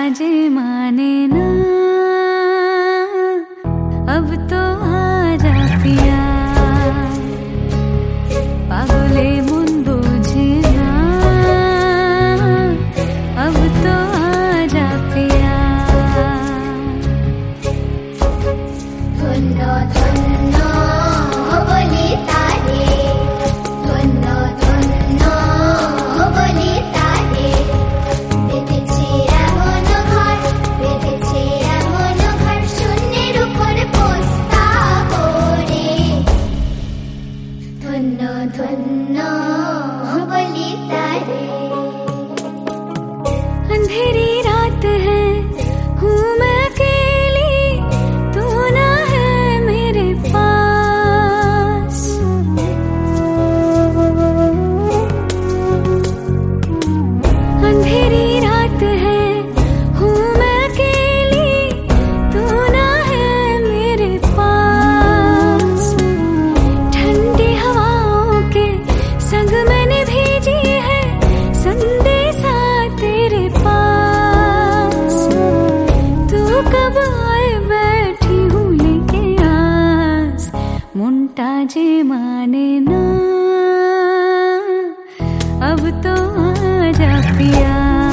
जे माने ना, अब तो आजा पिया, पागले मन बुझे ना, अब तो आजा पिया। धुन्नो धुन्नो बोली तारे, धुन्नो धुन्नो बोली तारे, বেঁধেছে এমন ঘর, বেঁধেছে এমন ঘর, শূন্যের উপর পোস্তা করে। ধুন্নো ধুন্নো बोली तारे। अंधेरी रात है, हूँ मैं अकेली, तू ना है मेरे पास। अंधेरी रात है, हूँ मैं अकेली, तू ना है मेरे पास। ठंडी हवाओं के संग मैंने भेजी है संदेशा तेरे पास। तू कब आए बैठी हूँ लेके आस, मुंटा जे माने ना, अब तो आजा पिया,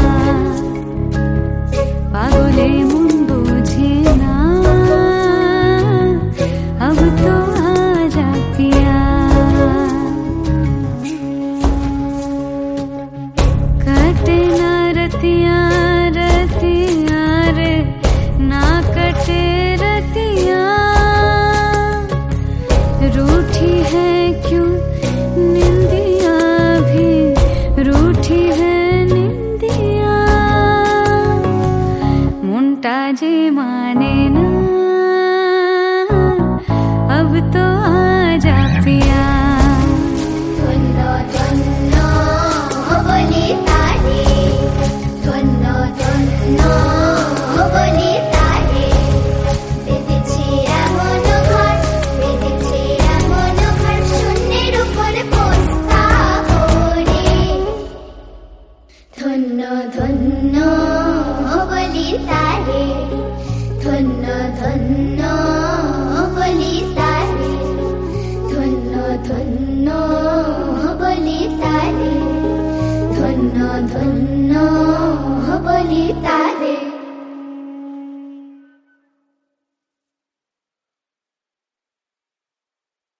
पागले मन बुझे ना, अब तो आजा पिया। कटे ना रतिया रतिया रे, ना कटे रतिया, रूठी है क्यों निंदिया भी, रूठी है निंदिया, मुंटा जे माने ना, अब तो आजा पिया। धुन्नो धुन्नो बोली तारे, धुन्नो धुन्नो बोली तारे, বেঁধেছে এমন ঘর, বেঁধেছে এমন ঘর, শূন্যের উপর পোস্তা করে। ধুন্নো ধুন্নো बोली तारे, धुन्नो धुन्नो बोली तारे, धुन्नो धुन्नो बोली तारे, धुन्नो धुन्नो बोली तारे।